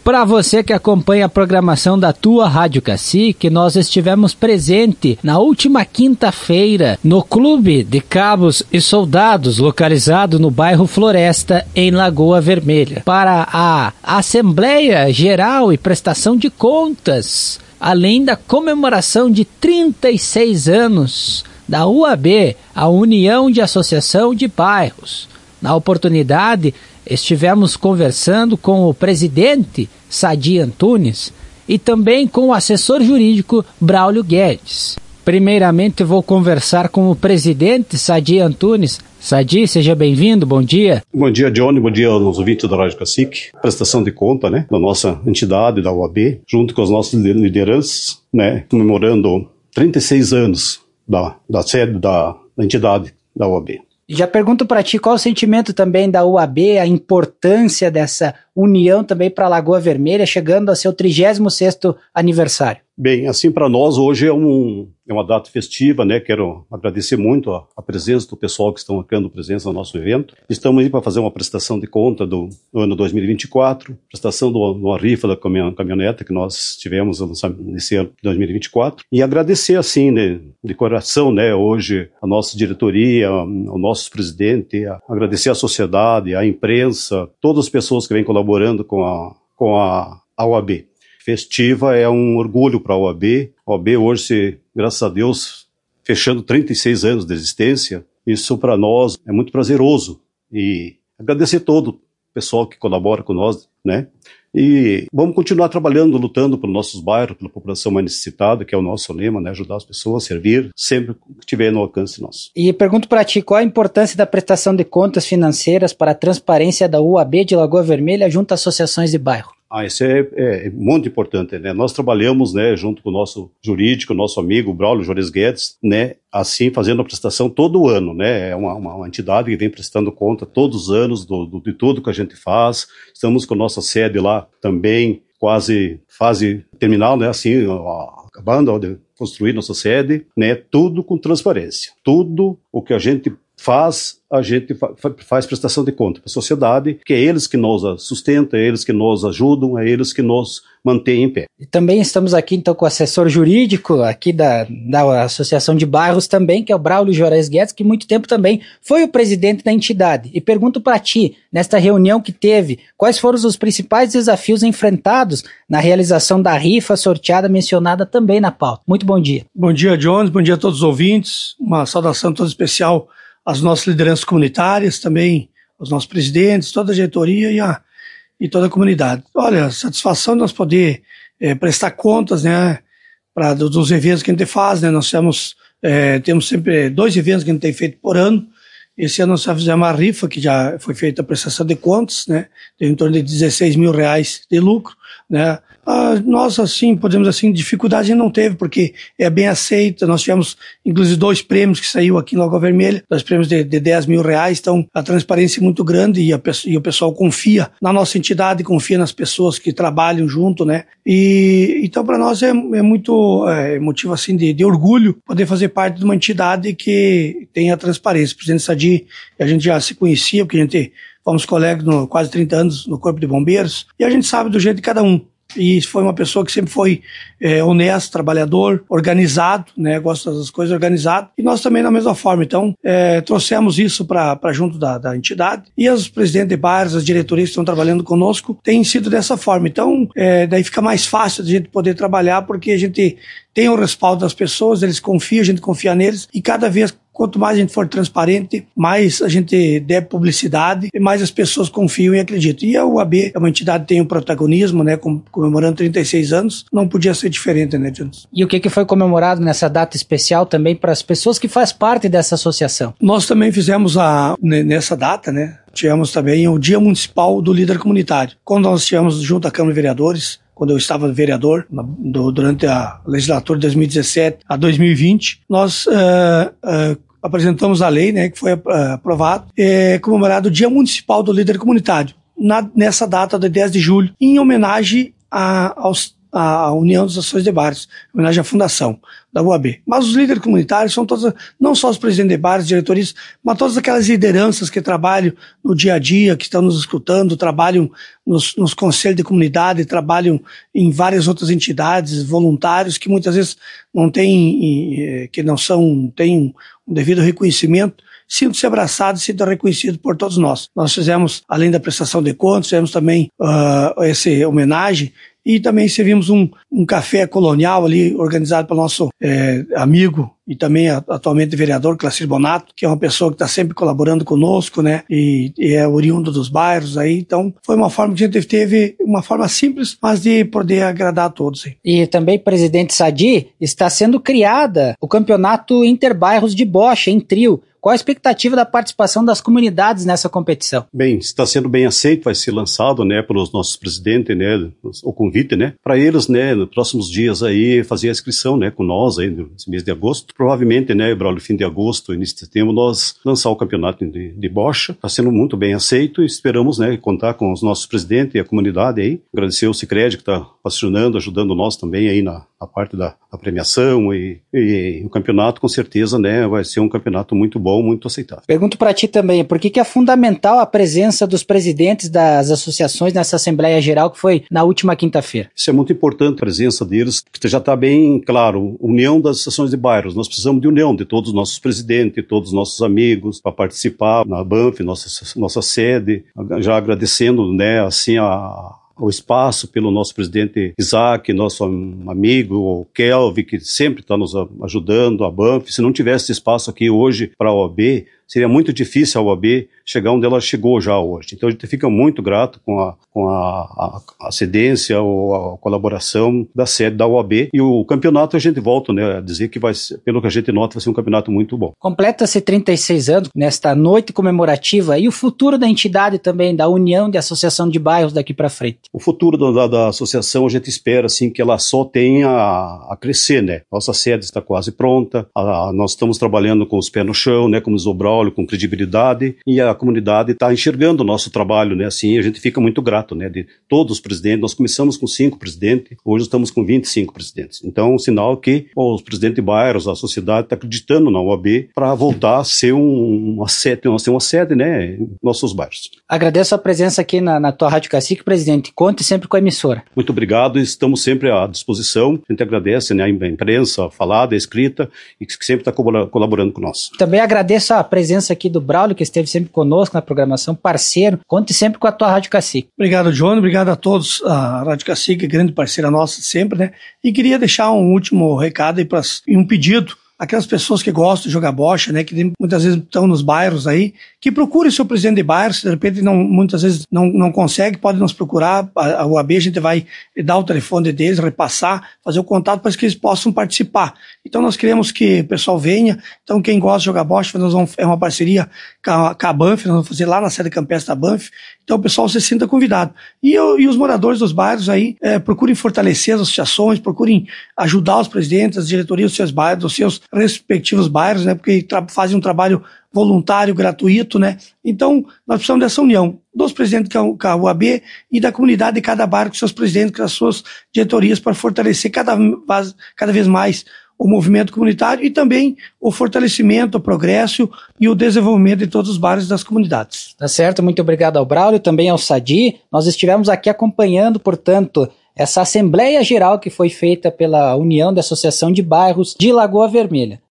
Para você que acompanha a programação da tua Rádio Cacique, nós estivemos presente na última quinta-feira no Clube de Cabos e Soldados, localizado no bairro Floresta, em Lagoa Vermelha, para a Assembleia Geral e Prestação de Contas, além da comemoração de 36 anos da UAB, a União de Associação de Bairros. Na oportunidade, estivemos conversando com o presidente Sadi Antunes e também com o assessor jurídico Braulio Guedes. Primeiramente, vou conversar com o presidente Sadi Antunes. Sadi, seja bem-vindo, bom dia. Bom dia, Johnny, bom dia aos ouvintes da Rádio Cacique. Prestação de conta, da nossa entidade, da UAB, junto com as nossas lideranças, comemorando 36 anos da sede da entidade da UAB. Já pergunto para ti qual o sentimento também da UAB, a importância dessa união também para Lagoa Vermelha, chegando a seu 36º aniversário. Bem, assim, para nós hoje é uma data festiva, Quero agradecer muito a presença do pessoal que estão marcando presença no nosso evento. Estamos aí para fazer uma prestação de conta do ano 2024, prestação de uma rifa da caminhoneta que nós tivemos nesse ano de 2024. E agradecer, assim, de coração, hoje a nossa diretoria, ao nosso presidente, agradecer à sociedade, à imprensa, todas as pessoas que vêm colaborando com a UAB. Festiva, é um orgulho para a OAB. A OAB hoje, graças a Deus, fechando 36 anos de existência, isso para nós é muito prazeroso. E agradecer todo o pessoal que colabora com nós, E vamos continuar trabalhando, lutando pelos nossos bairros, pela população mais necessitada, que é o nosso lema, ajudar as pessoas a servir, sempre que estiver no alcance nosso. E pergunto para ti, qual a importância da prestação de contas financeiras para a transparência da UAB de Lagoa Vermelha junto às associações de bairro? Isso é muito importante, Nós trabalhamos, junto com o nosso jurídico, nosso amigo Braulio Guedes, assim, fazendo a prestação todo ano, É uma entidade que vem prestando conta todos os anos de tudo que a gente faz. Estamos com a nossa sede lá também, quase fase terminal, Assim, acabando de construir nossa sede, Tudo com transparência. Tudo o que a gente faz prestação de conta para a sociedade, que é eles que nos sustentam, é eles que nos ajudam, é eles que nos mantêm em pé. E também estamos aqui então com o assessor jurídico aqui da Associação de Bairros também, que é o Braulio Guedes, que muito tempo também foi o presidente da entidade. E pergunto para ti, nesta reunião que teve, quais foram os principais desafios enfrentados na realização da rifa sorteada mencionada também na pauta? Muito bom dia. Bom dia, Jones, bom dia a todos os ouvintes, uma saudação toda especial às nossas lideranças comunitárias, também aos nossos presidentes, toda a diretoria e toda a comunidade. Olha, satisfação de nós poder prestar contas, dos eventos que a gente faz, Nós temos sempre 2 eventos que a gente tem feito por ano. Esse ano nós já fizemos uma rifa, que já foi feita a prestação de contas, Tem em torno de R$16 mil de lucro, Nós, assim, podemos assim, dificuldade não teve, porque é bem aceita. Nós tivemos, inclusive, 2 prêmios que saiu aqui em Lagoa Vermelha, 2 prêmios de R$10 mil, então a transparência é muito grande e o pessoal confia na nossa entidade, confia nas pessoas que trabalham junto, E então para nós é muito motivo assim de orgulho poder fazer parte de uma entidade que tem a transparência. O presidente Sadi, a gente já se conhecia, porque a gente fomos colegas quase 30 anos no Corpo de Bombeiros, e a gente sabe do jeito de cada um. E foi uma pessoa que sempre foi honesto, trabalhador, organizado, gosta das coisas organizadas. E nós também da mesma forma. Então, trouxemos isso para junto da entidade. E os presidentes de bairros, as diretorias que estão trabalhando conosco, têm sido dessa forma. Então, daí fica mais fácil de a gente poder trabalhar, porque a gente tem o respaldo das pessoas, eles confiam, a gente confia neles. E cada vez, quanto mais a gente for transparente, mais a gente der publicidade e mais as pessoas confiam e acreditam. E a UAB é uma entidade que tem um protagonismo, comemorando 36 anos, não podia ser diferente, Jones? E o que foi comemorado nessa data especial também para as pessoas que fazem parte dessa associação? Nós também fizemos nessa data, tivemos também o Dia Municipal do Líder Comunitário. Quando nós estivemos junto à Câmara de Vereadores, quando eu estava vereador, durante a legislatura de 2017 a 2020, nós apresentamos a lei, que foi aprovado, comemorado o Dia Municipal do Líder Comunitário, nessa data de 10 de julho, em homenagem à União das Associações de Bairros, em homenagem à fundação. da UAB. Mas os líderes comunitários são todos, não só os presidentes de bares, diretorias, mas todas aquelas lideranças que trabalham no dia a dia, que estão nos escutando, trabalham nos conselhos de comunidade, trabalham em várias outras entidades, voluntários que muitas vezes não têm, têm um devido reconhecimento. Sinto-se abraçado, sinto reconhecido por todos nós. Nós fizemos, além da prestação de contas, fizemos também essa homenagem e também servimos um café colonial ali, organizado pelo nosso amigo e também atualmente vereador, Cláudio Bonato, que é uma pessoa que está sempre colaborando conosco, né, e é oriundo dos bairros aí. Então, foi uma forma que a gente teve, uma forma simples, mas de poder agradar a todos. Aí. E também, presidente Sadi, está sendo criada o campeonato Interbairros de Bocha, em trio. Qual a expectativa da participação das comunidades nessa competição? Bem, está sendo bem aceito, vai ser lançado, né, pelos nossos presidentes, né, o convite, né, para eles, né, nos próximos dias aí, fazer a inscrição, né, com nós aí, nesse mês de agosto. Provavelmente, né, Braulio, fim de agosto, início de setembro, nós lançar o campeonato de bocha. Está sendo muito bem aceito e esperamos, né, contar com os nossos presidentes e a comunidade aí. Agradecer o Sicredi que está patrocinando, ajudando nós também aí na parte da premiação e o campeonato, com certeza, né, vai ser um campeonato muito bom, muito aceitável. Pergunto para ti também, por que é fundamental a presença dos presidentes das associações nessa Assembleia Geral que foi na última quinta-feira? Isso é muito importante, a presença deles, que já está bem claro, união das associações de bairros. Nós precisamos de união de todos os nossos presidentes, todos os nossos amigos, para participar na Banff, nossa sede, já agradecendo, né, assim, o espaço pelo nosso presidente Isaac, nosso amigo, o Kelvin, que sempre está nos ajudando, a Banff. Se não tivesse espaço aqui hoje para a OAB, seria muito difícil a OAB chegar onde ela chegou já hoje. Então a gente fica muito grato com a cedência ou a colaboração da sede da OAB. E o campeonato a gente volta, né, a dizer que vai ser, pelo que a gente nota, vai ser um campeonato muito bom. Completa-se 36 anos nesta noite comemorativa e o futuro da entidade também, da União de Associação de Bairros daqui para frente? O futuro da associação a gente espera assim, que ela só tenha a crescer, né? Nossa sede está quase pronta, nós estamos trabalhando com os pés no chão, né, como Braulio, com credibilidade, e a comunidade está enxergando o nosso trabalho, né, assim, a gente fica muito grato, né, de todos os presidentes. Nós começamos com 5 presidentes, hoje estamos com 25 presidentes, então um sinal que os presidentes de bairros, a sociedade está acreditando na UAB para voltar a ser uma sede, né, em nossos bairros. Agradeço a presença aqui na tua Rádio Cacique, presidente, conte sempre com a emissora. Muito obrigado, estamos sempre à disposição, a gente agradece, né, a imprensa, a falada, a escrita, e que sempre está colaborando com nós. Também agradeço a presença aqui do Braulio, que esteve sempre conosco na programação, parceiro. Conte sempre com a tua Rádio Cacique. Obrigado, Johnny. Obrigado a todos. A Rádio Cacique é grande parceira nossa sempre, né? E queria deixar um último recado e um pedido. Aquelas pessoas que gostam de jogar bocha, né, que muitas vezes estão nos bairros aí, que procure o seu presidente de bairro, se de repente muitas vezes não consegue, pode nos procurar, a UAB, a gente vai dar o telefone deles, repassar, fazer o contato para que eles possam participar. Então nós queremos que o pessoal venha, então quem gosta de jogar bocha, é uma parceria com a Banff, nós vamos fazer lá na sede campestre da Banff, então o pessoal se sinta convidado. E os moradores dos bairros aí, procurem fortalecer as associações, procurem ajudar os presidentes, as diretorias dos seus bairros, dos seus respectivos bairros, né, porque fazem um trabalho voluntário, gratuito, né, então nós precisamos dessa união dos presidentes com a UAB e da comunidade de cada bairro com seus presidentes, com as suas diretorias para fortalecer cada vez mais o movimento comunitário e também o fortalecimento, o progresso e o desenvolvimento de todos os bairros das comunidades. Tá certo, muito obrigado ao Braulio, também ao Sadi. Nós estivemos aqui acompanhando, portanto, essa Assembleia Geral que foi feita pela União da Associação de Bairros de Lagoa Vermelha.